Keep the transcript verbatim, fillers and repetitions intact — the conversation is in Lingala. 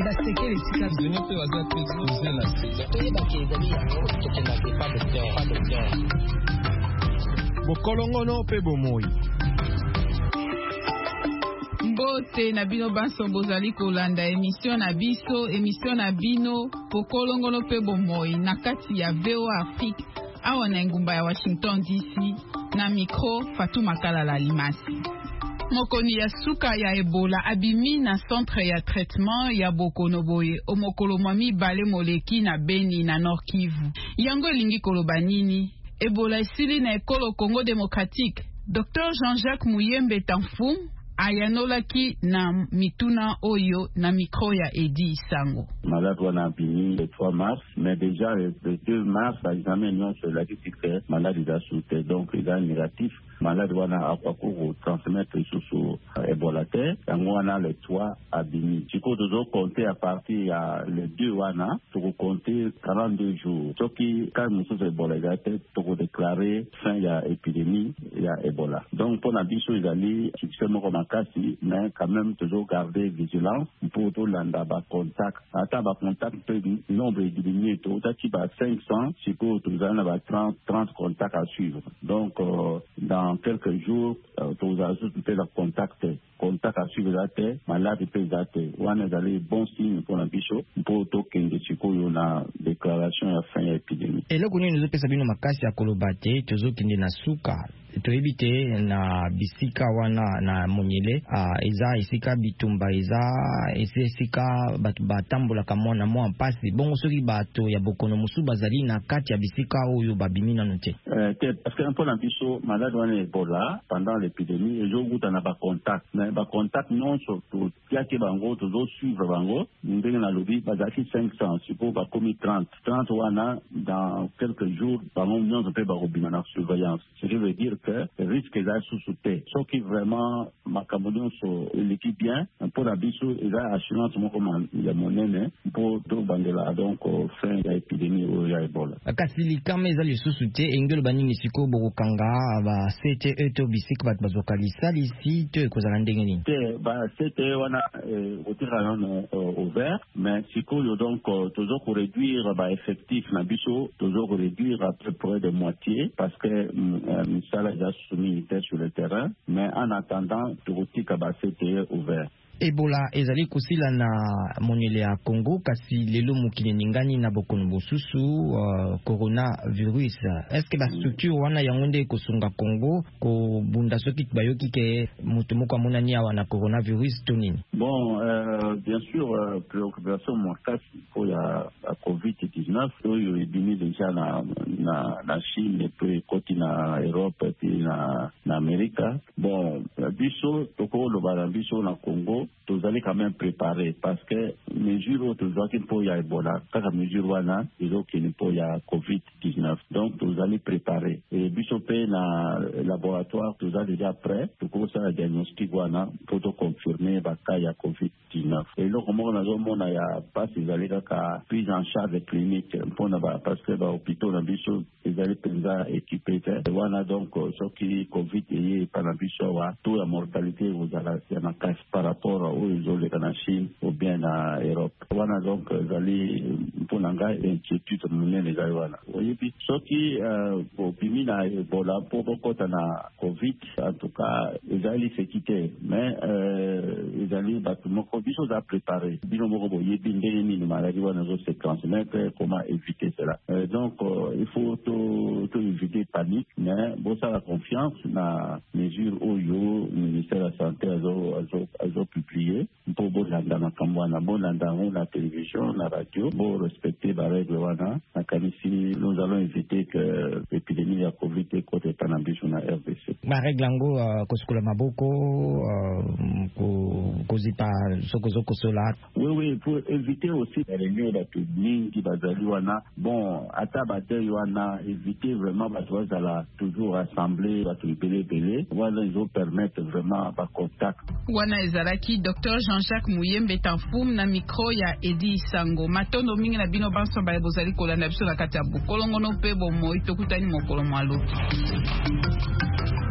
baseke lesika zone pe waza pe zela toyeba ke ezali yango tokendake pa docteur pa docteur bokolongono pe bomoi. Mbote na bino banso bozali kolanda emission na biso emission na bino bokolongono pe bomoi na kati ya V O Afrique awa na ngumba ya Washington D C na micro Fatou Makalala Limasi. Mokoni ya suka ya Ebola abimi na centre ya traitement ya Bokonoboye omokolo mwami bale moleki na Beni na Nord Kivu. Yango elingi koloba nini? Ebola esili na ekolo Congo Démocratique. Docteur Jean-Jacques Muyembe Tamfum ayanolaki na mituna oyo na micro ya Edi Sango. Malade wana abimi le trois mars, mais déjà le deux mars, l'examen non sur la difficulté, malade il a sauté, donc il a négatif. Malade wana akwaku transmettre sous Ebola terre, yango wana le trois abimi. Chiko dozo compter à partir ya le deux wana, toko compter quarante-deux jours. Soki quand nous sommes Ebola terre, toko déclarer fin ya épidémie ya Ebola. Donc pour la biso izali succès moko makasi, mais quand même toujours garder vigilance pour tout landa ba contact. Ata ba contact peut nombre diminuer to tati ba cinq cents, chiko tozana ba trente trente contacts à suivre. Donc euh, dans quelques jours, tous ajoutent peut la contacter, contact à suivre la terre, malade peut dater. On a des bons signes pour la bicho, pour token de chico, il y a déclaration à fin de l'épidémie. Et là, nous avons sabino makasi ya kolobate, tozo kinde na suka. Toebite na bisika wana na monyele uh, eza isika bitumba eza esika batu batambola kamona mo mpasi bongo soki bato ya bokono musu bazali na kati ya bisika oyo babimi na note euh parce que un peu l'ambition malade wana Ebola pendant l'épidémie et jour na ba contact mais ba contact non surtout kia ke bango tozo suivre bango ndenge na lobi bazaki cinq cents sipo ba komi trente trente wana dans quelques jours bango non peut ba robina na surveillance ce qui veut dire que le risque est là sous-souté. Ce qui vraiment, ma camonion sur l'équipe bien, pour la biso, il y a assurance, comme il y a mon aîné, pour tout bandela, donc, fin de l'épidémie où il y a Ebola. Kasili, quand ils ont le sous-souté, Engel Bani Nisiko, Borokanga, va, c'était eux, to bisik, bat bazokali, ici, te, kozarandengeni. Bah, c'était, on a, au tirage ouvert, mais Siko, donc, toujours pour réduire, bah, effectif, na biso, toujours réduire à peu près de moitié, parce que, ça, là, soumis sur le terrain, mais en attendant, tout capacité ouvert. Ebola ezali kusila na monyele ya Congo kasi lelo mukile ningani na bokono bosusu uh, coronavirus. Est-ce que la structure wana yangonde kosunga Congo ko bunda soki bayoki ke mutu moko monani ya wana coronavirus tonini? Bon, euh, bien sûr, euh, préoccupation mortale pour la, la covid dix-neuf, oyo ebimi déjà na na na Chine et puis côté na Europe et puis na na Amérique. Bon, biso toko lo bala biso na Congo tous allez quand même préparer parce que mesure tous allez pour y a Ebola, quand mesure wana ils ont qu'il pour y a covid dix-neuf. Donc tous allez préparer et bisopé na laboratoire tous allez déjà prêt pour commencer à diagnostic wana pour confirmer bah qu'il y a covid dix-neuf. Et là comment on a on a ya pas ils allez qu'à prise en charge clinique pour na parce que bah hôpital na biso ils allez penser équipé wana donc ce qui covid et par la biso wa tout la mortalité vous allez y a casse par rapport aux isolés en Chine ou bien en Europe. Wana donc zali pour nanga inquiétude monene les wana. Voyez puis ce qui au pimi na Ebola pour beaucoup na Covid en tout cas ils allaient se quitter mais ils allaient bâtiment biso à préparer. Bino moko boye bindé ni maladie wana zo se transmettre comment éviter cela. Donc il faut tout tout éviter panique mais bon ça la confiance na mesure oyo ministère de la santé azo azo azo publié pour bolanda na kambwana bolanda on la télévision la radio pour respecter la règle wana na kanisi nous allons éviter que l'épidémie de la Covid côté panambisho na R D C ma règle ngo koskula maboko ko kozipa sokozo kosola oui oui pour éviter aussi les réunions de public qui bazali wana bon ata bataille wana éviter vraiment bazoza la toujours rassembler ba tribelé belé voilà ils vont permettre vraiment ba contact wana ezalaki Docteur Jean-Jacques Muyembe Tamfum na micro ya Edi Sango matondo mingi na bino banso ba bozali kolanda biso na kati ya bukolongono pe bomoi tokutani mokolo mwalo.